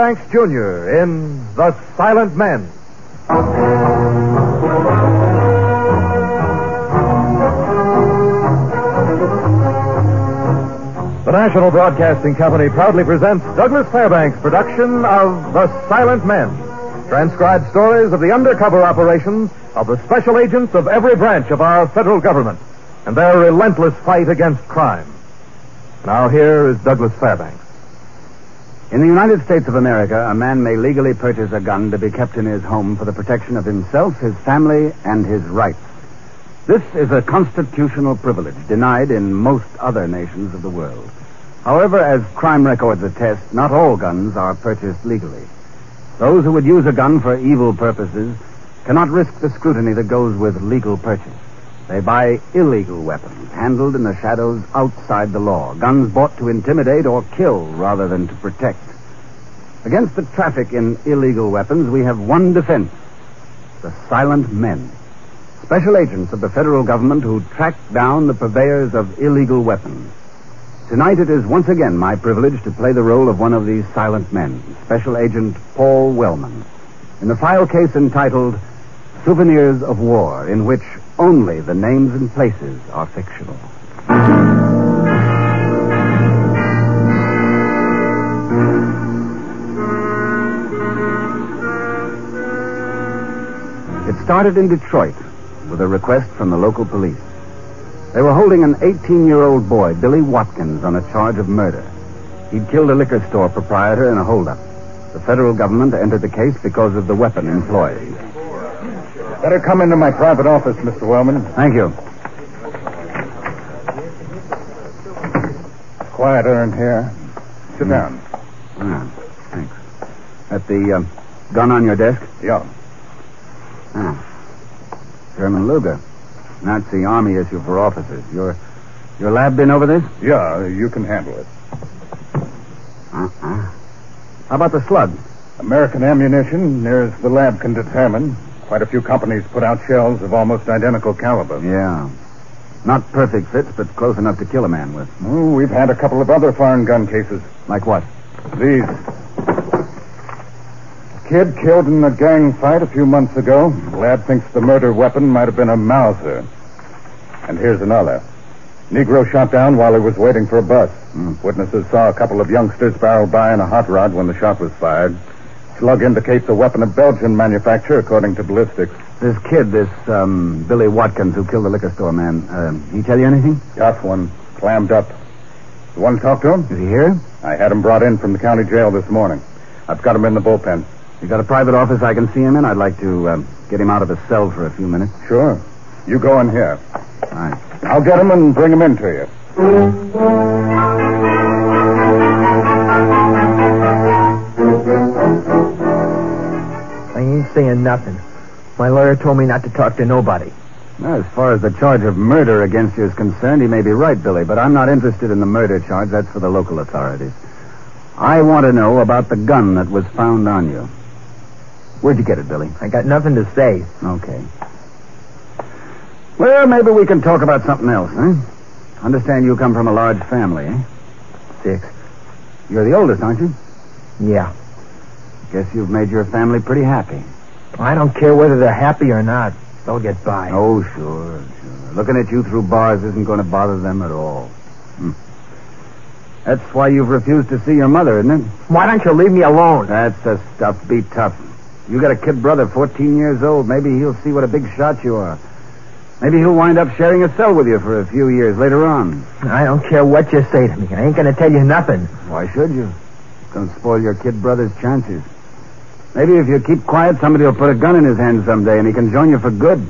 Fairbanks, Jr. in The Silent Men. The National Broadcasting Company proudly presents Douglas Fairbanks' production of The Silent Men. Transcribed stories of the undercover operations of the special agents of every branch of our federal government and their relentless fight against crime. Now here is Douglas Fairbanks. In the United States of America, a man may legally purchase a gun to be kept in his home for the protection of himself, his family, and his rights. This is a constitutional privilege denied in most other nations of the world. However, as crime records attest, not all guns are purchased legally. Those who would use a gun for evil purposes cannot risk the scrutiny that goes with legal purchase. They buy illegal weapons, handled in the shadows outside the law. Guns bought to intimidate or kill rather than to protect. Against the traffic in illegal weapons, we have one defense: the silent men. Special agents of the federal government who track down the purveyors of illegal weapons. Tonight it is once again my privilege to play the role of one of these silent men, Special Agent Paul Wellman, in the file case entitled Souvenirs of War, in which only the names and places are fictional. It started in Detroit with a request from the local police. They were holding an 18-year-old boy, Billy Watkins, on a charge of murder. He'd killed a liquor store proprietor in a holdup. The federal government entered the case because of the weapon employed. Better come into my private office, Mr. Wellman. Thank you. Quieter in here. Sit down. Ah, thanks. At the gun on your desk? Yeah. Ah. German Luger. Nazi Army issue for officers. Your lab been over this? Yeah, you can handle it. Uh-uh. How about the slug? American ammunition, near as the lab can determine. Quite a few companies put out shells of almost identical caliber. Yeah. Not perfect fits, but close enough to kill a man with. Oh, we've had a couple of other foreign gun cases. Like what? These. A kid killed in a gang fight a few months ago. The lab thinks the murder weapon might have been a Mauser. And here's another. Negro shot down while he was waiting for a bus. Witnesses saw a couple of youngsters barrel by in a hot rod when the shot was fired. Slug indicates a weapon of Belgian manufacture, according to ballistics. This kid, Billy Watkins, who killed the liquor store man, he tell you anything? Got one. Clammed up. You want to talk to him? Is he here? I had him brought in from the county jail this morning. I've got him in the bullpen. You got a private office I can see him in? I'd like to get him out of his cell for a few minutes. Sure. You go in here. All right. I'll get him and bring him in to you. I ain't saying nothing. My lawyer told me not to talk to nobody. Well, as far as the charge of murder against you is concerned, he may be right, Billy, but I'm not interested in the murder charge. That's for the local authorities. I want to know about the gun that was found on you. Where'd you get it, Billy? I got nothing to say. Okay. Well, maybe we can talk about something else, huh? Understand you come from a large family, eh? 6. You're the oldest, aren't you? Yeah. Guess you've made your family pretty happy. I don't care whether they're happy or not. They'll get by. Oh, sure. Looking at you through bars isn't going to bother them at all. That's why you've refused to see your mother, isn't it? Why don't you leave me alone? That's the stuff. Be tough. You got a kid brother, 14 years old. Maybe he'll see what a big shot you are. Maybe he'll wind up sharing a cell with you for a few years later on. I don't care what you say to me. I ain't going to tell you nothing. Why should you? It's going to spoil your kid brother's chances. Maybe if you keep quiet, somebody will put a gun in his hand someday and he can join you for good.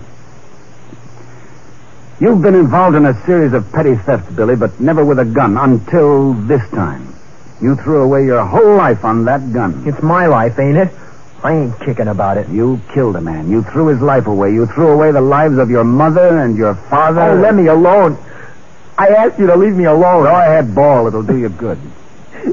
You've been involved in a series of petty thefts, Billy, but never with a gun until this time. You threw away your whole life on that gun. It's my life, ain't it? I ain't kicking about it. You killed a man. You threw his life away. You threw away the lives of your mother and your father. Oh, let me alone. I asked you to leave me alone. Go ahead, Ball. It'll do you good. You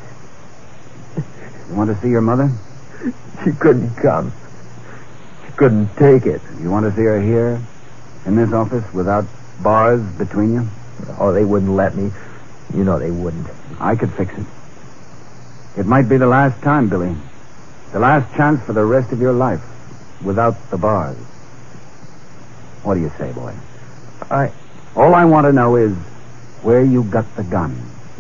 want to see your mother? She couldn't come. She couldn't take it. You want to see her here? In this office, without bars between you? Oh, they wouldn't let me. You know they wouldn't. I could fix it. It might be the last time, Billy. The last chance for the rest of your life. Without the bars. What do you say, boy? All I want to know is where you got the gun.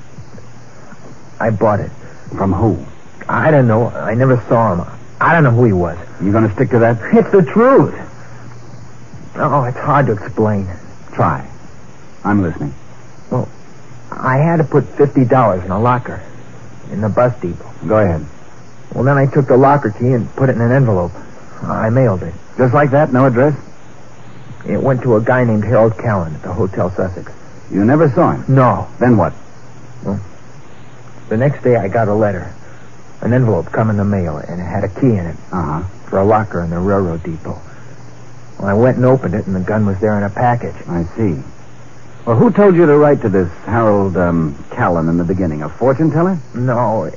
I bought it. From who? I don't know. I never saw him. I don't know who he was. You going to stick to that? It's the truth. Oh, it's hard to explain. Try. I'm listening. Well, I had to put $50 in a locker in the bus depot. Go ahead. Well, then I took the locker key and put it in an envelope. I mailed it. Just like that? No address? It went to a guy named Harold Callan at the Hotel Sussex. You never saw him? No. Then what? Well, the next day I got a letter. An envelope come in the mail, and it had a key in it. Uh-huh. For a locker in the railroad depot. Well, I went and opened it, and the gun was there in a package. I see. Well, who told you to write to this Harold Callan in the beginning? A fortune teller? No.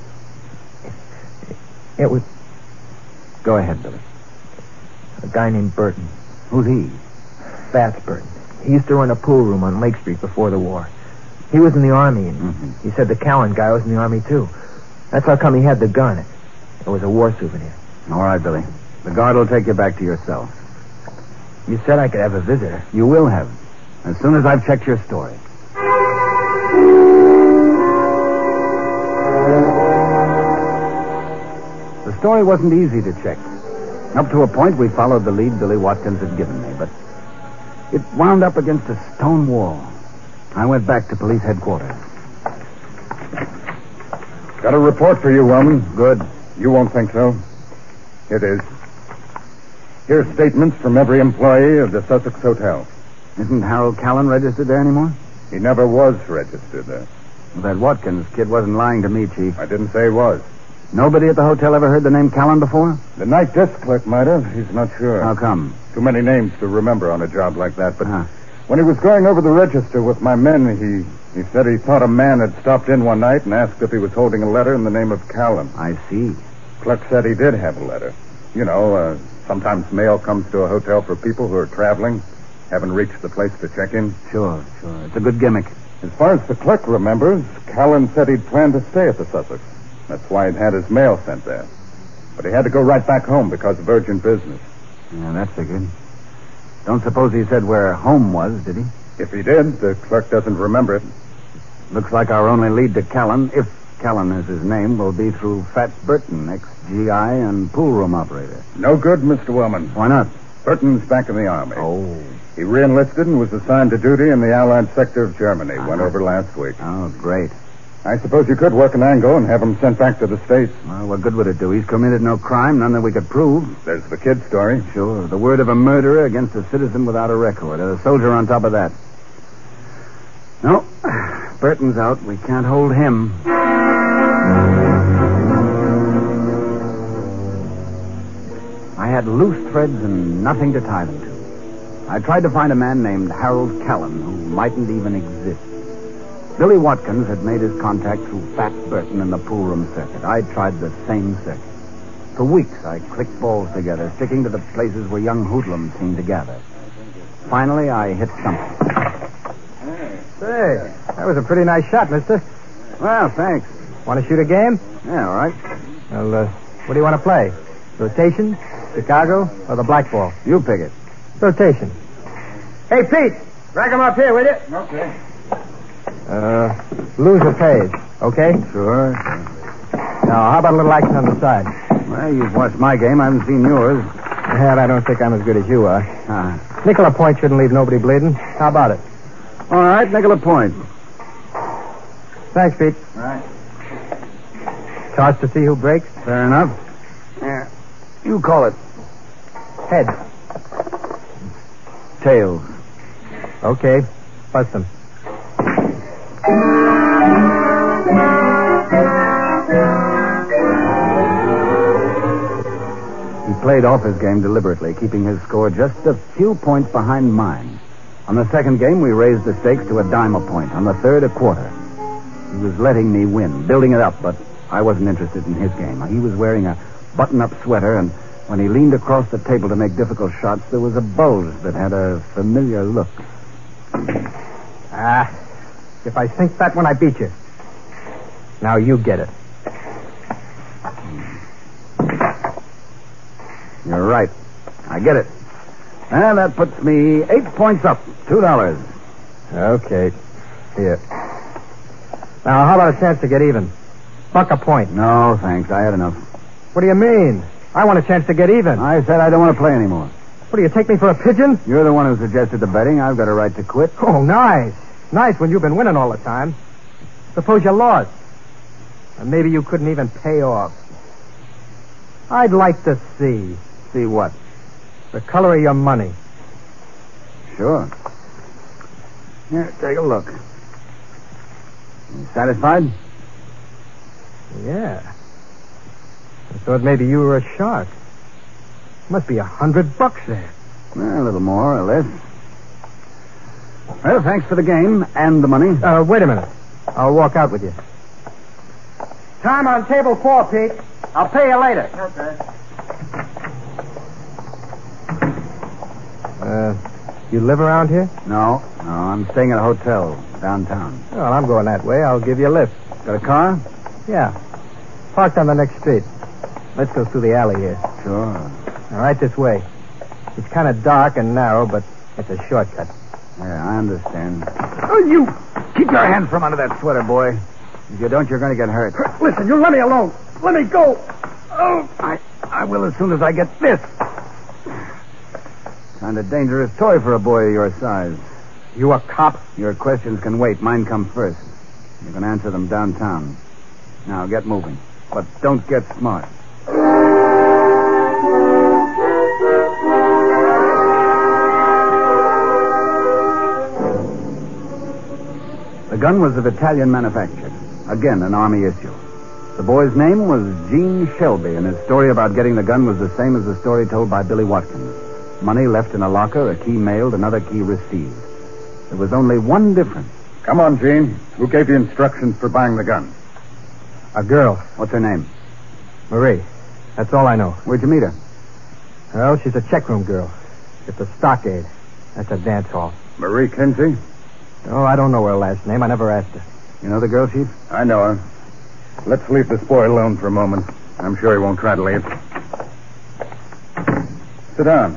It was Go ahead, Billy. a guy named Burton. Who's he? Fats Burton. He used to run a pool room on Lake Street before the war. He was in the Army, and he said the Callan guy was in the Army, too. That's how come he had the gun. It was a war souvenir. All right, Billy. The guard will take you back to your cell. You said I could have a visitor. You will have. As soon as I've checked your story. The story wasn't easy to check. Up to a point, we followed the lead Billy Watkins had given me, but it wound up against a stone wall. I went back to police headquarters. Got a report for you, Wellman. Good. You won't think so. It is. Here's statements from every employee of the Sussex Hotel. Isn't Harold Callan registered there anymore? He never was registered there. Well, that Watkins kid wasn't lying to me, Chief. I didn't say he was. Nobody at the hotel ever heard the name Callan before? The night desk clerk might have. He's not sure. How come? Too many names to remember on a job like that. But when he was going over the register with my men, he said he thought a man had stopped in one night and asked if he was holding a letter in the name of Callan. I see. Clerk said he did have a letter. You know, sometimes mail comes to a hotel for people who are traveling, haven't reached the place to check in. Sure. It's a good gimmick. As far as the clerk remembers, Callan said he'd planned to stay at the Sussex. That's why he'd had his mail sent there. But he had to go right back home because of urgent business. Yeah, that figured. Don't suppose he said where home was, did he? If he did, the clerk doesn't remember it. Looks like our only lead to Callan, if Callan is his name, will be through Fats Burton, ex-GI and pool room operator. No good, Mr. Wellman. Why not? Burton's back in the Army. Oh. He re-enlisted and was assigned to duty in the Allied sector of Germany. Went over last week. Oh, great. I suppose you could work an angle and have him sent back to the States. Well, what good would it do? He's committed no crime, none that we could prove. There's the kid story. Sure. The word of a murderer against a citizen without a record. A soldier on top of that. No. Burton's out. We can't hold him. I had loose threads and nothing to tie them to. I tried to find a man named Harold Callan who mightn't even exist. Billy Watkins had made his contact through Fats Burton in the pool room circuit. I tried the same circuit. For weeks, I clicked balls together, sticking to the places where young hoodlums seemed to gather. Finally, I hit something. Say, that was a pretty nice shot, mister. Well, thanks. Want to shoot a game? Yeah, all right. Well, what do you want to play? Rotation, Chicago, or the black ball? You pick it. Rotation. Hey, Pete, rack him up here, will you? Okay. Loser pays, okay? Sure. Now, how about a little action on the side? Well, you've watched my game. I haven't seen yours. I don't think I'm as good as you are. Nickel a point shouldn't leave nobody bleeding. How about it? All right, nickel a point. Thanks, Pete. All right. Toss to see who breaks? Fair enough. Yeah. You call it. Heads. Tails. Okay. Bust them. He played off his game deliberately, keeping his score just a few points behind mine. On the second game, we raised the stakes to a dime a point. On the third, a quarter. He was letting me win, building it up, but I wasn't interested in his game. He was wearing a button-up sweater, and when he leaned across the table to make difficult shots, there was a bulge that had a familiar look. If I sink that one, I beat you. Now you get it. Right. I get it. And that puts me 8 points up. $2. Okay. Here. Now, how about a chance to get even? Buck a point. No, thanks. I had enough. What do you mean? I want a chance to get even. I said I don't want to play anymore. What, do you take me for a pigeon? You're the one who suggested the betting. I've got a right to quit. Oh, nice. Nice when you've been winning all the time. Suppose you lost. And maybe you couldn't even pay off. I'd like to see. See what? The color of your money. Sure. Here, take a look. You satisfied? Yeah. I thought maybe you were a shark. Must be $100 there. A little more or less. Well, thanks for the game and the money. Wait a minute. I'll walk out with you. Time on table 4, Pete. I'll pay you later. Okay. You live around here? No, I'm staying at a hotel downtown. Well, I'm going that way. I'll give you a lift. Got a car? Yeah. Parked on the next street. Let's go through the alley here. Sure. All right, this way. It's kind of dark and narrow, but it's a shortcut. Yeah, I understand. Oh, you! Keep your hands from under that sweater, boy. If you don't, you're going to get hurt. Listen, you let me alone. Let me go. Oh, I will as soon as I get this. Kind of dangerous toy for a boy of your size. You a cop? Your questions can wait. Mine come first. You can answer them downtown. Now, get moving. But don't get smart. The gun was of Italian manufacture. Again, an Army issue. The boy's name was Gene Shelby, and his story about getting the gun was the same as the story told by Billy Watkins. Money left in a locker, a key mailed, another key received. There was only one difference. Come on, Gene. Who gave you instructions for buying the gun? A girl. What's her name? Marie. That's all I know. Where'd you meet her? Well, she's a checkroom girl. At the Stockade. That's a dance hall. Marie Kinsey? Oh, I don't know her last name. I never asked her. You know the girl, Chief? I know her. Let's leave this boy alone for a moment. I'm sure he won't try to leave. Sit down.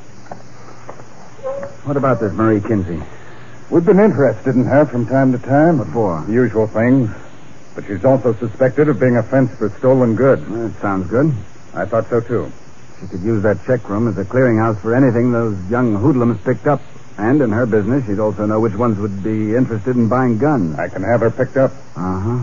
What about this Marie Kinsey? We've been interested in her from time to time. What for? The usual things. But she's also suspected of being a fence for stolen goods. That sounds good. I thought so, too. She could use that check room as a clearinghouse for anything those young hoodlums picked up. And in her business, she'd also know which ones would be interested in buying guns. I can have her picked up. Uh-huh.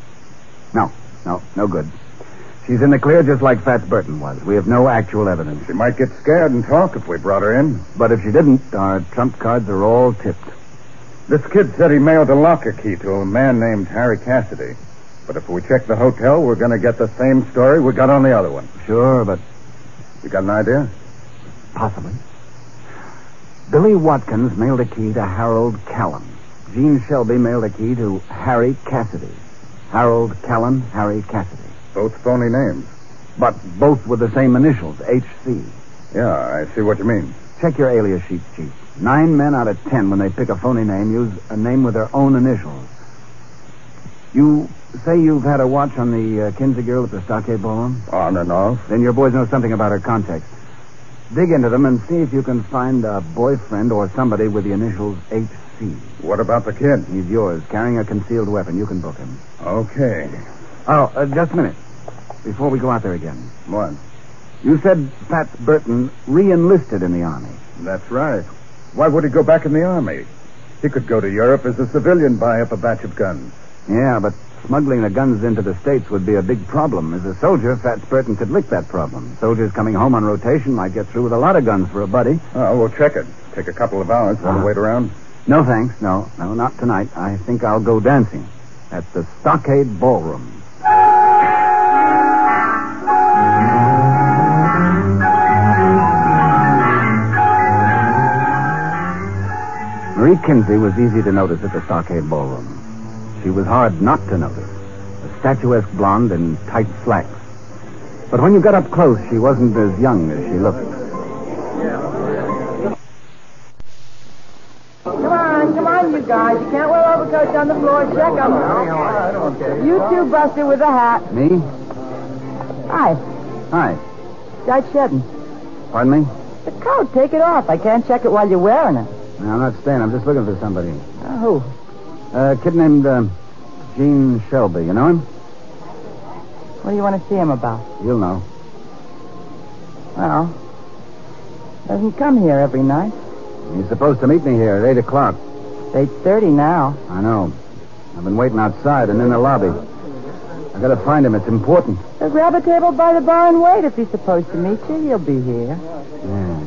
No good. She's in the clear just like Fats Burton was. We have no actual evidence. She might get scared and talk if we brought her in. But if she didn't, our trump cards are all tipped. This kid said he mailed a locker key to a man named Harry Cassidy. But if we check the hotel, we're going to get the same story we got on the other one. Sure, but... You got an idea? Possibly. Billy Watkins mailed a key to Harold Callan. Gene Shelby mailed a key to Harry Cassidy. Harold Callan, Harry Cassidy. Both phony names. But both with the same initials, H.C. Yeah, I see what you mean. Check your alias sheet, Chief. 9 men out of 10, when they pick a phony name, use a name with their own initials. You say you've had a watch on the Kinsey girl at the Stockade Ballroom? On and off. Then your boys know something about her contacts. Dig into them and see if you can find a boyfriend or somebody with the initials H.C. What about the kid? He's yours, carrying a concealed weapon. You can book him. Okay. Oh, just a minute. Before we go out there again. What? You said Fats Burton re-enlisted in the Army. That's right. Why would he go back in the Army? He could go to Europe as a civilian, buy up a batch of guns. Yeah, but smuggling the guns into the States would be a big problem. As a soldier, Fats Burton could lick that problem. Soldiers coming home on rotation might get through with a lot of guns for a buddy. Oh, we'll check it. Take a couple of hours. Want to wait around? No, thanks. No, not tonight. I think I'll go dancing at the Stockade Ballroom. Marie Kinsey was easy to notice at the Stockade Ballroom. She was hard not to notice. A statuesque blonde in tight slacks. But when you got up close, she wasn't as young as she looked. Come on, you guys. You can't wear overcoats on the floor. Check them. You two, Buster, with a hat. Me? Hi. Hi. Start shedding. Pardon me? The coat, take it off. I can't check it while you're wearing it. No, I'm not staying. I'm just looking for somebody. Who? A kid named Gene Shelby. You know him? What do you want to see him about? You'll know. Well, doesn't come here every night. He's supposed to meet me here at 8 o'clock. It's 8:30 now. I know. I've been waiting outside and in the lobby. I gotta find him. It's important. So grab a table by the bar and wait. If he's supposed to meet you, he'll be here. Yeah.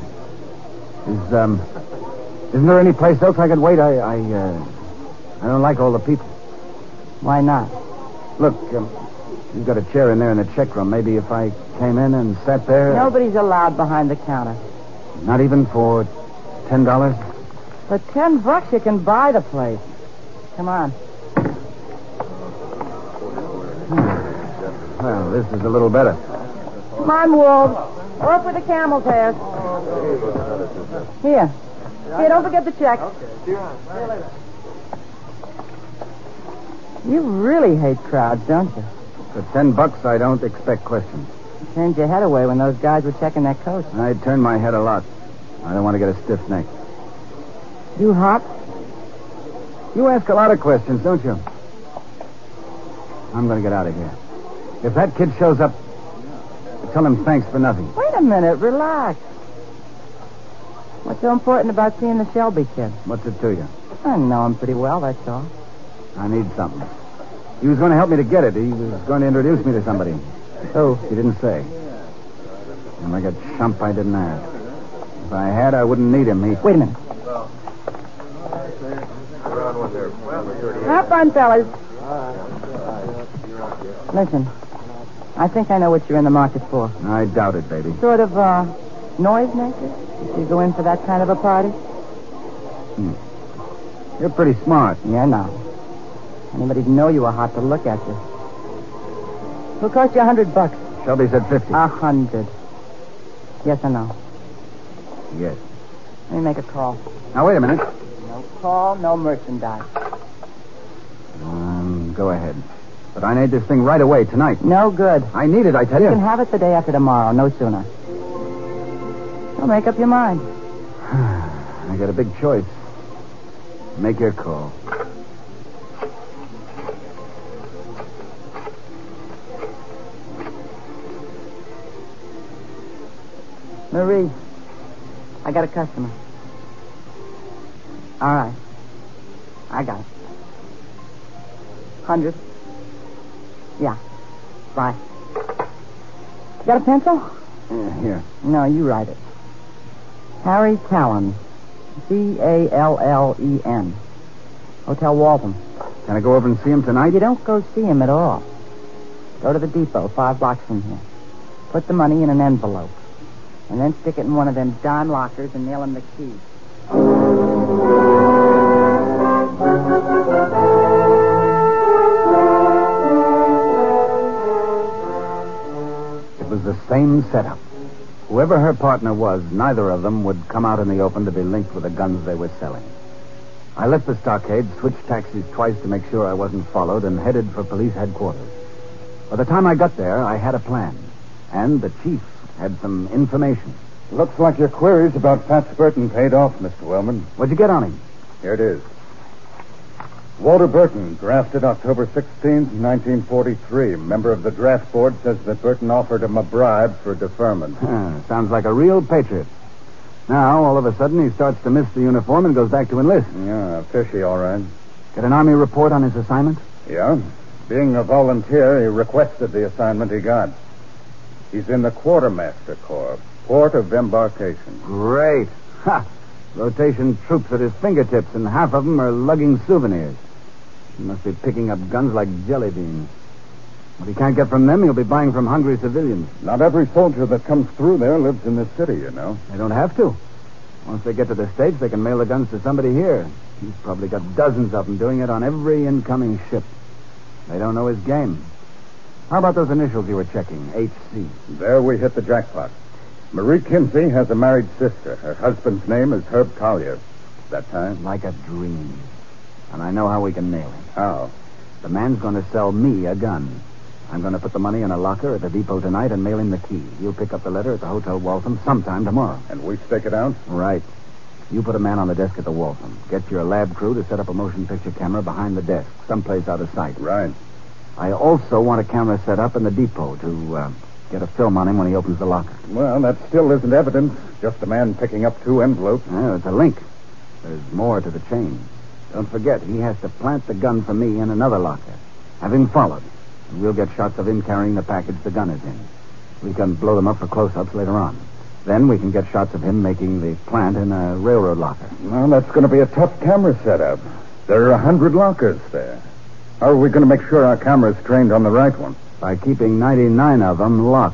Isn't there any place else I could wait? I don't like all the people. Why not? Look, you've got a chair in there in the check room. Maybe if I came in and sat there... Nobody's allowed behind the counter. Not even for $10? For $10 you can buy the place. Come on. Well, this is a little better. Come on, Wolves. Off with the camel's hair. Here, don't forget the check. You really hate crowds, don't you? For $10, I don't expect questions. You turned your head away when those guys were checking their coats. I turn my head a lot. I don't want to get a stiff neck. You hot? You ask a lot of questions, don't you? I'm going to get out of here. If that kid shows up, tell him thanks for nothing. Wait a minute. Relax. What's so important about seeing the Shelby kid? What's it to you? I know him pretty well, that's all. I need something. He was going to help me to get it. He was going to introduce me to somebody. Who? He didn't say. I'm like a chump, I didn't ask. If I had, I wouldn't need him. Wait a minute. Have fun, fellas. Listen, I think I know what you're in the market for. I doubt it, baby. Sort of, noisemaker? You go in for that kind of a party? You're pretty smart. Yeah, no. Anybody'd know you were hot to look at you. It'll cost you $100. Shelby said 50. 100. Yes or no? Yes. Let me make a call. Now, wait a minute. No call, no merchandise. Go ahead. But I need this thing right away, tonight. No good. I need it, I tell You you. can have it the day after tomorrow, no sooner. So make up your mind. I got a big choice. Make your call. Marie, I got a customer. All right. I got it. 100. Yeah. Bye. You got a pencil? Here. No, you write it. Harry Callen. Callen. Hotel Waltham. Can I go over and see him tonight? You don't go see him at all. Go to the depot, 5 blocks from here. Put the money in an envelope. And then stick it in one of them dime lockers and nail him the key. It was the same setup. Whoever her partner was, neither of them would come out in the open to be linked with the guns they were selling. I left the stockade, switched taxis twice to make sure I wasn't followed, and headed for police headquarters. By the time I got there, I had a plan. And the chief had some information. Looks like your queries about Fats Burton paid off, Mr. Wellman. What'd you get on him? Here it is. Walter Burton, drafted October 16th, 1943. Member of the draft board says that Burton offered him a bribe for deferment. Sounds like a real patriot. Now, all of a sudden, he starts to miss the uniform and goes back to enlist. Yeah, fishy, all right. Get an Army report on his assignment? Yeah. Being a volunteer, he requested the assignment he got. He's in the Quartermaster Corps, port of embarkation. Great. Ha! Rotation troops at his fingertips, and half of them are lugging souvenirs. He must be picking up guns like jelly beans. What he can't get from them, he'll be buying from hungry civilians. Not every soldier that comes through there lives in this city, you know. They don't have to. Once they get to the States, they can mail the guns to somebody here. He's probably got dozens of them doing it on every incoming ship. They don't know his game. How about those initials you were checking? HC. There we hit the jackpot. Marie Kinsey has a married sister. Her husband's name is Herb Collier. That time? Like a dream. And I know how we can nail him. How? The man's going to sell me a gun. I'm going to put the money in a locker at the depot tonight and mail him the key. You'll pick up the letter at the Hotel Waltham sometime tomorrow. And we stake it out? Right. You put a man on the desk at the Waltham. Get your lab crew to set up a motion picture camera behind the desk, someplace out of sight. Right. I also want a camera set up in the depot to get a film on him when he opens the locker. Well, that still isn't evidence. Just a man picking up 2 envelopes. Yeah, it's a link. There's more to the chain. Don't forget, he has to plant the gun for me in another locker. Have him followed. And we'll get shots of him carrying the package the gun is in. We can blow them up for close-ups later on. Then we can get shots of him making the plant in a railroad locker. Well, that's going to be a tough camera setup. There are 100 lockers there. How are we going to make sure our camera's trained on the right one? By keeping 99 of them locked.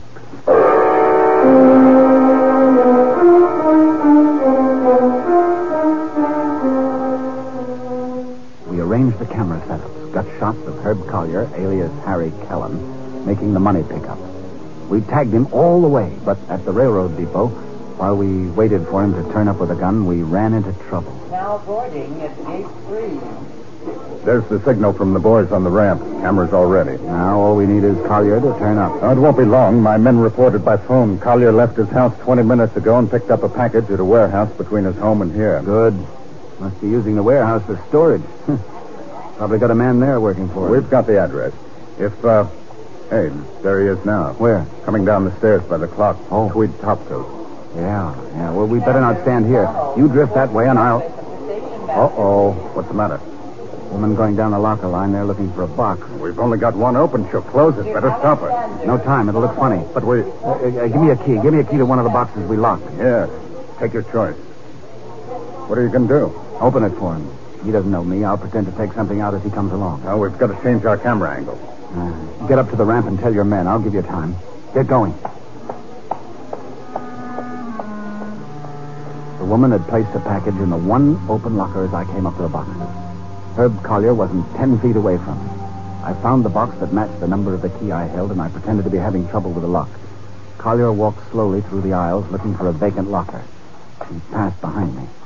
We arranged the camera setups, got shots of Herb Collier, alias Harry Callan, making the money pickup. We tagged him all the way, but at the railroad depot, while we waited for him to turn up with a gun, we ran into trouble. Now boarding at gate 3. There's the signal from the boys on the ramp. Cameras all ready. Now all we need is Collier to turn up. Oh, it won't be long. My men reported by phone. Collier left his house 20 minutes ago and picked up a package at a warehouse between his home and here. Good. Must be using the warehouse for storage. Probably got a man there working for us. We've got the address. Hey, there he is now. Where? Coming down the stairs by the clock. Oh. Tweed topcoat. Yeah. Well, we better not stand here. You drift that way and I'll... Uh-oh. What's the matter? Woman going down the locker line there looking for a box. We've only got one open. She'll close it. Better stop her. No time. It'll look funny. But we... Give me a key. Give me a key to one of the boxes we locked. Yes. Take your choice. What are you going to do? Open it for him. He doesn't know me. I'll pretend to take something out as he comes along. Well, we've got to change our camera angle. Get up to the ramp and tell your men. I'll give you time. Get going. The woman had placed a package in the one open locker as I came up to the box. Herb Collier wasn't 10 feet away from me. I found the box that matched the number of the key I held, and I pretended to be having trouble with the lock. Collier walked slowly through the aisles, looking for a vacant locker. He passed behind me.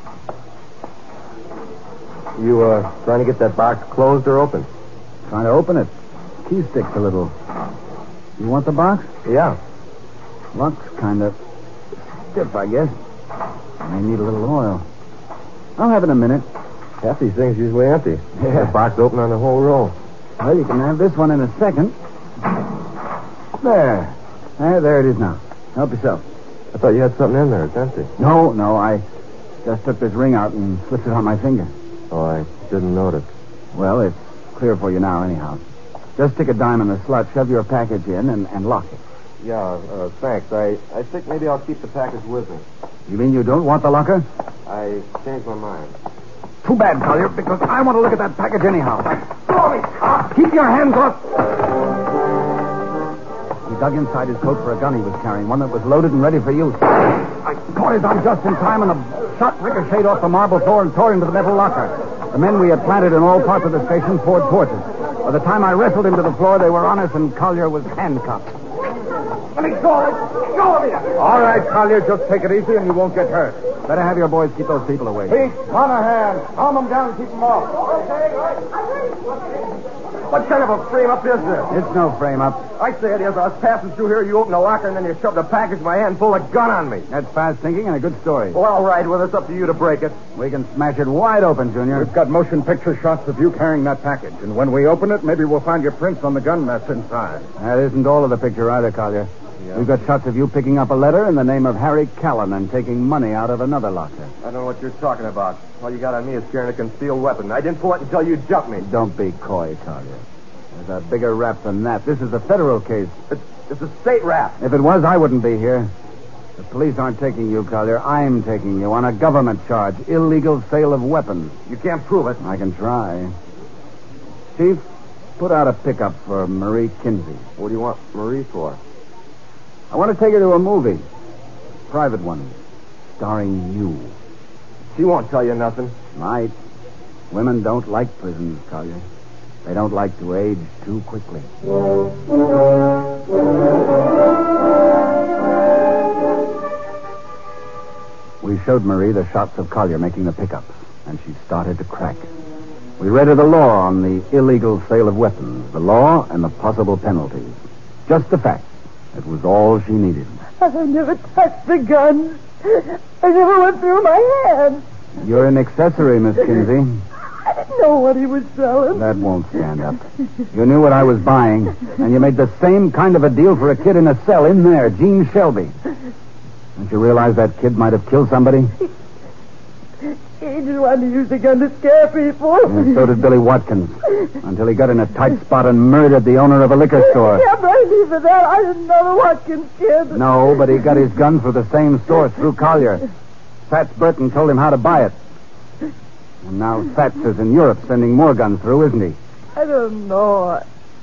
You, trying to get that box closed or open? Trying to open it. Key sticks a little. You want the box? Yeah. Lock's kind of stiff, I guess. May need a little oil. I'll have it in a minute. Half these things usually empty. Yeah. The box open on the whole roll. Well, you can have this one in a second. There. There it is now. Help yourself. I thought you had something in there. It's empty. No. I just took this ring out and slipped it on my finger. Oh, I didn't notice. Well, it's clear for you now, anyhow. Just stick a dime in the slot, shove your package in, and lock it. Yeah, thanks. I think maybe I'll keep the package with me. You mean you don't want the locker? I changed my mind. Too bad, Collier, because I want to look at that package anyhow. Keep your hands off. He dug inside his coat for a gun he was carrying, one that was loaded and ready for use. I caught his arm just in time, and the shot ricocheted off the marble floor and tore into the metal locker. The men we had planted in all parts of the station poured towards us. By the time I wrestled him to the floor, they were on us, and Collier was handcuffed. Let me go! Let go of you! All right, Collier, just take it easy and you won't get hurt. Better have your boys keep those people away. Pete, Monahan, calm them down and keep them off. What kind of a frame-up is this? It's no frame-up. I say it is. I was passing through here, you opened the locker, and then you shoved a package in my hand full of gun on me. That's fast thinking and a good story. Well, all right. Well, it's up to you to break it. We can smash it wide open, Junior. We've got motion picture shots of you carrying that package. And when we open it, maybe we'll find your prints on the gun that's inside. That isn't all of the picture either, Collier. Yeah. We've got shots of you picking up a letter in the name of Harry Callan and taking money out of another locker. I don't know what you're talking about. All you got on me is carrying a concealed weapon. I didn't pull it until you jumped me. Don't be coy, Collier. There's a bigger rap than that. This is a federal case. It's a state rap. If it was, I wouldn't be here. The police aren't taking you, Collier. I'm taking you on a government charge. Illegal sale of weapons. You can't prove it. I can try. Chief, put out a pickup for Marie Kinsey. What do you want Marie for? I want to take her to a movie. Private one. Starring you. She won't tell you nothing. Might. Women don't like prisons, Collier. They don't like to age too quickly. We showed Marie the shots of Collier making the pickups, and she started to crack. We read her the law on the illegal sale of weapons, the law and the possible penalties. Just the facts. It was all she needed. I never touched the gun. I never went through my hands. You're an accessory, Miss Kinsey. I didn't know what he was selling. That won't stand up. You knew what I was buying, and you made the same kind of a deal for a kid in a cell in there, Gene Shelby. Don't you realize that kid might have killed somebody? He just wanted to use the gun to scare people. And so did Billy Watkins, until he got in a tight spot and murdered the owner of a liquor store. Yeah, blame me for that. I didn't know the Watkins kid. No, but he got his gun through the same store through Collier. Fats Burton told him how to buy it. And now Fats is in Europe sending more guns through, isn't he? I don't know.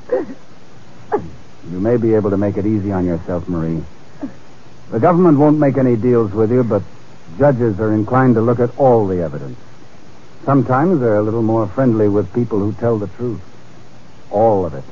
You may be able to make it easy on yourself, Marie. The government won't make any deals with you, but judges are inclined to look at all the evidence. Sometimes they're a little more friendly with people who tell the truth. All of it.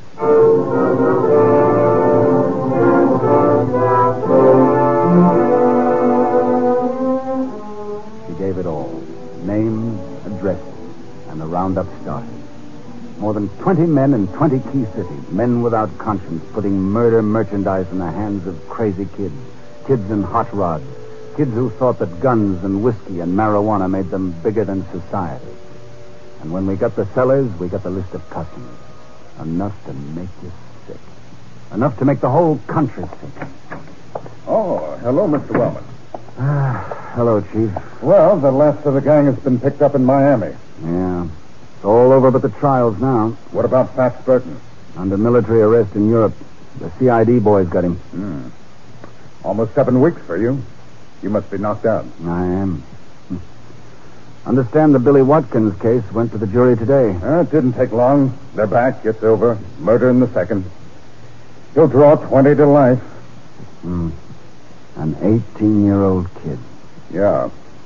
She gave it all. Names, addresses, and the roundup started. More than 20 men in 20 key cities. Men without conscience putting murder merchandise in the hands of crazy kids. Kids in hot rods. Kids who thought that guns and whiskey and marijuana made them bigger than society. And when we got the sellers, we got the list of customers. Enough to make you sick. Enough to make the whole country sick. Oh, hello, Mr. Wellman. Hello, Chief. Well, the last of the gang has been picked up in Miami. Yeah. It's all over but the trials now. What about Fats Burton? Under military arrest in Europe. The CID boys got him. Almost 7 weeks for you. You must be knocked out. I am. Understand the Billy Watkins case went to the jury today. It didn't take long. They're back. It's over. Murder in the second. He'll draw 20 to life. An 18-year-old kid. Yeah.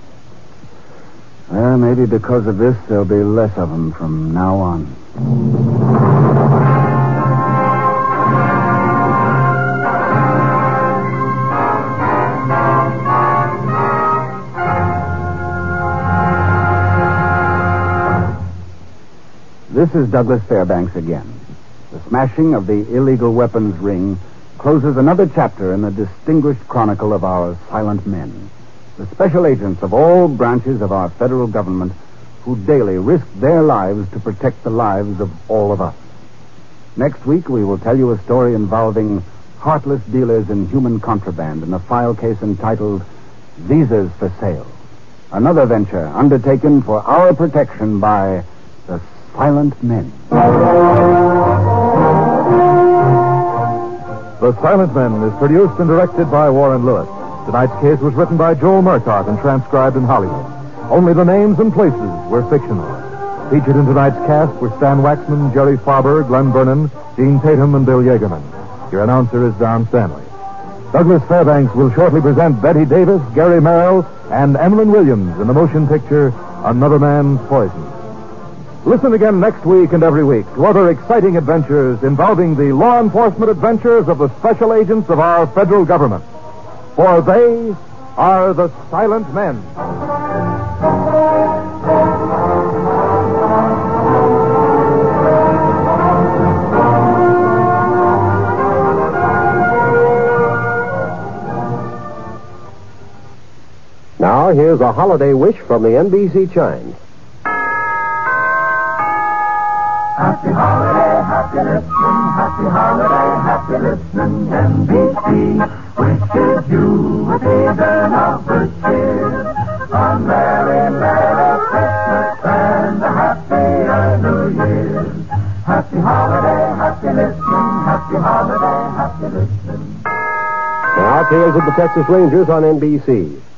Well, maybe because of this, there'll be less of them from now on. This is Douglas Fairbanks again. The smashing of the illegal weapons ring closes another chapter in the distinguished chronicle of our silent men, the special agents of all branches of our federal government who daily risk their lives to protect the lives of all of us. Next week, we will tell you a story involving heartless dealers in human contraband in a file case entitled Visas for Sale. Another venture undertaken for our protection by the Silent Men. The Silent Men is produced and directed by Warren Lewis. Tonight's case was written by Joel Murtaugh and transcribed in Hollywood. Only the names and places were fictional. Featured in tonight's cast were Stan Waxman, Jerry Farber, Glenn Vernon, Gene Tatum, and Bill Yeagerman. Your announcer is Don Stanley. Douglas Fairbanks will shortly present Betty Davis, Gary Merrill, and Emlyn Williams in the motion picture Another Man's Poison. Listen again next week and every week to other exciting adventures involving the law enforcement adventures of the special agents of our federal government. For they are the Silent Men. Now, here's a holiday wish from the NBC chimes. Happy holiday, happy listening, happy holiday, happy listening, NBC wishes you a season of good cheer. A merry, merry Christmas and a happier New Year. Happy holiday, happy listening, happy holiday, happy listening. Now, Tales of the Texas Rangers on NBC.